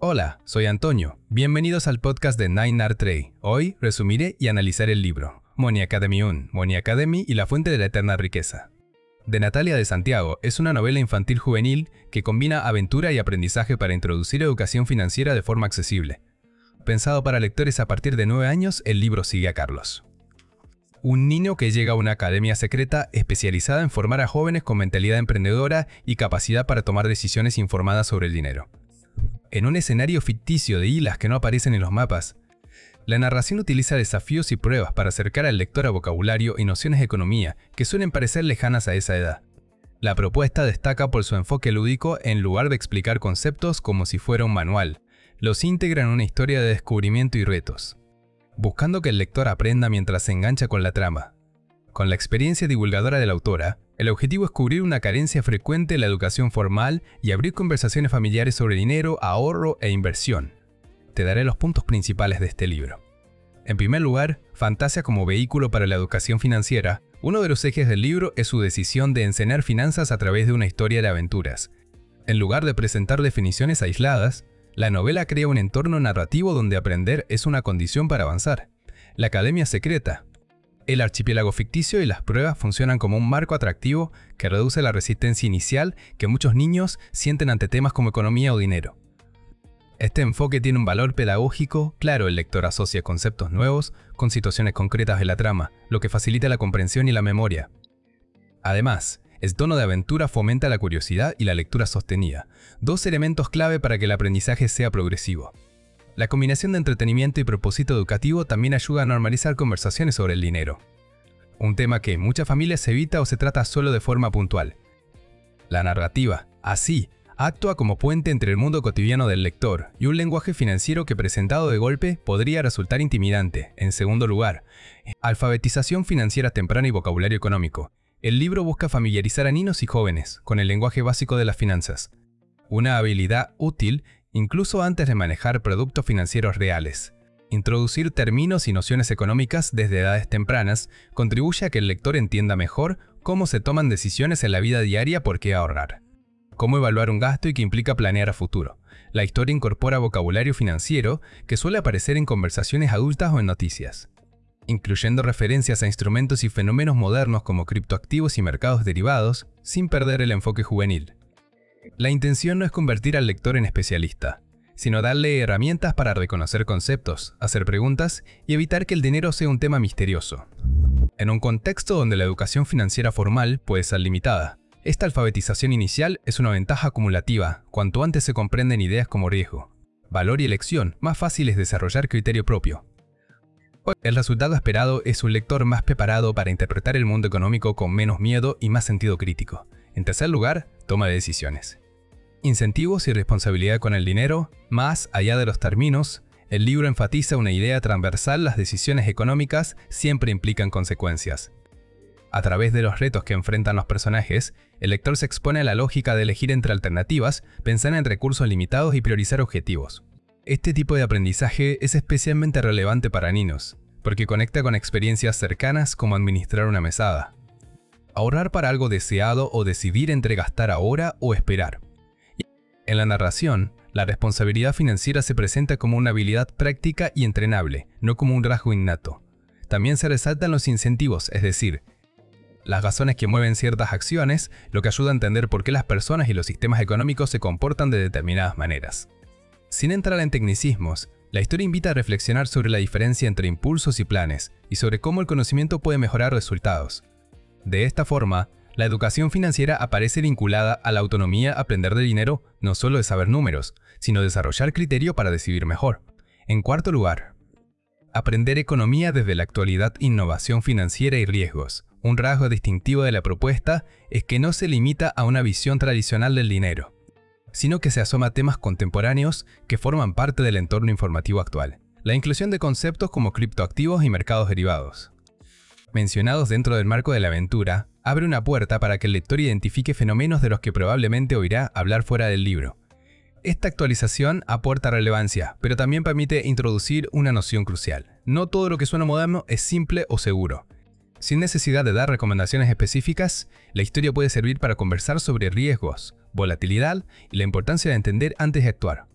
Hola, soy Antonio. Bienvenidos al podcast de Nine Art Trade. Hoy resumiré y analizaré el libro Money Academy 1, Money Academy y la fuente de la eterna riqueza, de Natalia de Santiago. Es una novela infantil juvenil que combina aventura y aprendizaje para introducir educación financiera de forma accesible. Pensado para lectores a partir de 9 años, el libro sigue a Carlos, un niño que llega a una academia secreta especializada en formar a jóvenes con mentalidad emprendedora y capacidad para tomar decisiones informadas sobre el dinero. En un escenario ficticio de islas que no aparecen en los mapas, la narración utiliza desafíos y pruebas para acercar al lector a vocabulario y nociones de economía que suelen parecer lejanas a esa edad. La propuesta destaca por su enfoque lúdico. En lugar de explicar conceptos como si fuera un manual, los integra en una historia de descubrimiento y retos, buscando que el lector aprenda mientras se engancha con la trama. Con la experiencia divulgadora de la autora, el objetivo es cubrir una carencia frecuente en la educación formal y abrir conversaciones familiares sobre dinero, ahorro e inversión. Te daré los puntos principales de este libro. En primer lugar, fantasía como vehículo para la educación financiera. Uno de los ejes del libro es su decisión de enseñar finanzas a través de una historia de aventuras. En lugar de presentar definiciones aisladas, la novela crea un entorno narrativo donde aprender es una condición para avanzar. La academia secreta, el archipiélago ficticio y las pruebas funcionan como un marco atractivo que reduce la resistencia inicial que muchos niños sienten ante temas como economía o dinero. Este enfoque tiene un valor pedagógico. Claro, el lector asocia conceptos nuevos con situaciones concretas de la trama, lo que facilita la comprensión y la memoria. Además, el tono de aventura fomenta la curiosidad y la lectura sostenida, dos elementos clave para que el aprendizaje sea progresivo. La combinación de entretenimiento y propósito educativo también ayuda a normalizar conversaciones sobre el dinero, un tema que en muchas familias se evita o se trata solo de forma puntual. La narrativa, así, actúa como puente entre el mundo cotidiano del lector y un lenguaje financiero que presentado de golpe podría resultar intimidante. En segundo lugar, alfabetización financiera temprana y vocabulario económico. El libro busca familiarizar a niños y jóvenes con el lenguaje básico de las finanzas, una habilidad útil incluso antes de manejar productos financieros reales. Introducir términos y nociones económicas desde edades tempranas contribuye a que el lector entienda mejor cómo se toman decisiones en la vida diaria, por qué ahorrar, cómo evaluar un gasto y qué implica planear a futuro. La historia incorpora vocabulario financiero que suele aparecer en conversaciones adultas o en noticias, incluyendo referencias a instrumentos y fenómenos modernos como criptoactivos y mercados derivados, sin perder el enfoque juvenil. La intención no es convertir al lector en especialista, sino darle herramientas para reconocer conceptos, hacer preguntas y evitar que el dinero sea un tema misterioso. En un contexto donde la educación financiera formal puede ser limitada, esta alfabetización inicial es una ventaja acumulativa. Cuanto antes se comprenden ideas como riesgo, valor y elección, más fácil es desarrollar criterio propio. El resultado esperado es un lector más preparado para interpretar el mundo económico con menos miedo y más sentido crítico. En tercer lugar, toma de decisiones. Incentivos y responsabilidad con el dinero. Más allá de los términos, el libro enfatiza una idea transversal: las decisiones económicas siempre implican consecuencias. A través de los retos que enfrentan los personajes, el lector se expone a la lógica de elegir entre alternativas, pensar en recursos limitados y priorizar objetivos. Este tipo de aprendizaje es especialmente relevante para niños, porque conecta con experiencias cercanas como administrar una mesada, ahorrar para algo deseado o decidir entre gastar ahora o esperar. En la narración, la responsabilidad financiera se presenta como una habilidad práctica y entrenable, no como un rasgo innato. También se resaltan los incentivos, es decir, las razones que mueven ciertas acciones, lo que ayuda a entender por qué las personas y los sistemas económicos se comportan de determinadas maneras. Sin entrar en tecnicismos, la historia invita a reflexionar sobre la diferencia entre impulsos y planes, y sobre cómo el conocimiento puede mejorar resultados. De esta forma, la educación financiera aparece vinculada a la autonomía. Aprender de dinero no solo es saber números, sino desarrollar criterio para decidir mejor. En cuarto lugar, aprender economía desde la actualidad, innovación financiera y riesgos. Un rasgo distintivo de la propuesta es que no se limita a una visión tradicional del dinero, sino que se asoma a temas contemporáneos que forman parte del entorno informativo actual. La inclusión de conceptos como criptoactivos y mercados derivados, mencionados dentro del marco de la aventura, abre una puerta para que el lector identifique fenómenos de los que probablemente oirá hablar fuera del libro. Esta actualización aporta relevancia, pero también permite introducir una noción crucial. No todo lo que suena moderno es simple o seguro. Sin necesidad de dar recomendaciones específicas, la historia puede servir para conversar sobre riesgos, volatilidad y la importancia de entender antes de actuar.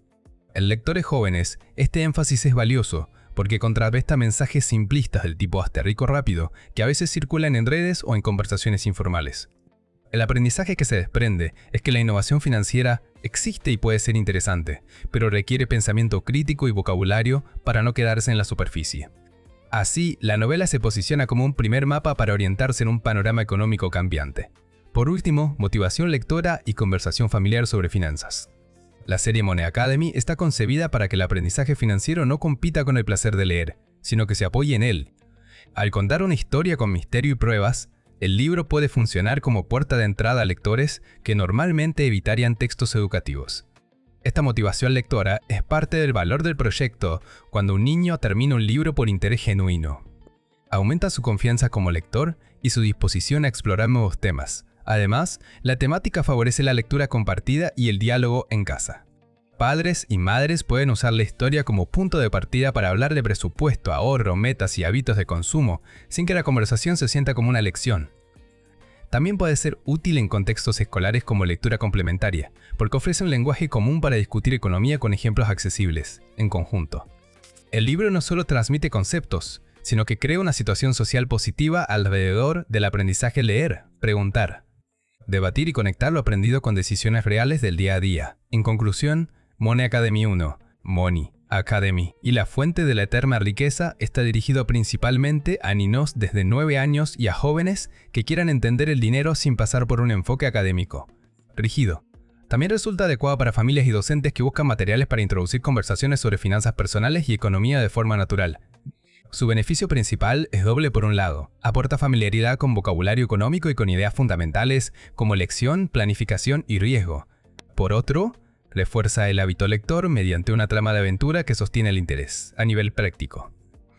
En lectores jóvenes, este énfasis es valioso porque contrarresta mensajes simplistas del tipo hazte rico rápido que a veces circulan en redes o en conversaciones informales. El aprendizaje que se desprende es que la innovación financiera existe y puede ser interesante, pero requiere pensamiento crítico y vocabulario para no quedarse en la superficie. Así, la novela se posiciona como un primer mapa para orientarse en un panorama económico cambiante. Por último, motivación lectora y conversación familiar sobre finanzas. La serie Money Academy está concebida para que el aprendizaje financiero no compita con el placer de leer, sino que se apoye en él. Al contar una historia con misterio y pruebas, el libro puede funcionar como puerta de entrada a lectores que normalmente evitarían textos educativos. Esta motivación lectora es parte del valor del proyecto cuando un niño termina un libro por interés genuino. Aumenta su confianza como lector y su disposición a explorar nuevos temas. Además, la temática favorece la lectura compartida y el diálogo en casa. Padres y madres pueden usar la historia como punto de partida para hablar de presupuesto, ahorro, metas y hábitos de consumo, sin que la conversación se sienta como una lección. También puede ser útil en contextos escolares como lectura complementaria, porque ofrece un lenguaje común para discutir economía con ejemplos accesibles, en conjunto. El libro no solo transmite conceptos, sino que crea una situación social positiva alrededor del aprendizaje leer, preguntar, debatir y conectar lo aprendido con decisiones reales del día a día. En conclusión, Money Academy 1, Money Academy y la fuente de la eterna riqueza está dirigido principalmente a niños desde 9 años y a jóvenes que quieran entender el dinero sin pasar por un enfoque académico rígido. También resulta adecuado para familias y docentes que buscan materiales para introducir conversaciones sobre finanzas personales y economía de forma natural. Su beneficio principal es doble por un lado, aporta familiaridad con vocabulario económico y con ideas fundamentales como elección, planificación y riesgo. Por otro, refuerza el hábito lector mediante una trama de aventura que sostiene el interés, a nivel práctico.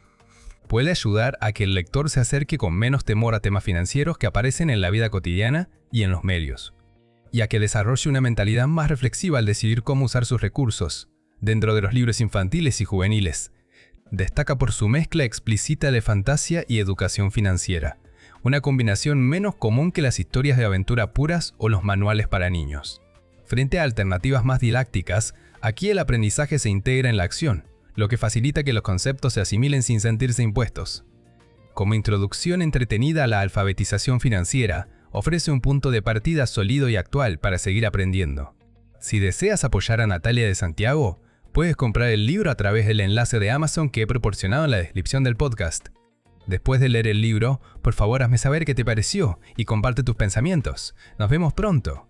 Puede ayudar a que el lector se acerque con menos temor a temas financieros que aparecen en la vida cotidiana y en los medios, y a que desarrolle una mentalidad más reflexiva al decidir cómo usar sus recursos. Dentro de los libros infantiles y juveniles, destaca por su mezcla explícita de fantasía y educación financiera, una combinación menos común que las historias de aventura puras o los manuales para niños. Frente a alternativas más didácticas, aquí el aprendizaje se integra en la acción, lo que facilita que los conceptos se asimilen sin sentirse impuestos. Como introducción entretenida a la alfabetización financiera, ofrece un punto de partida sólido y actual para seguir aprendiendo. Si deseas apoyar a Natalia de Santiago, puedes comprar el libro a través del enlace de Amazon que he proporcionado en la descripción del podcast. Después de leer el libro, por favor hazme saber qué te pareció y comparte tus pensamientos. Nos vemos pronto.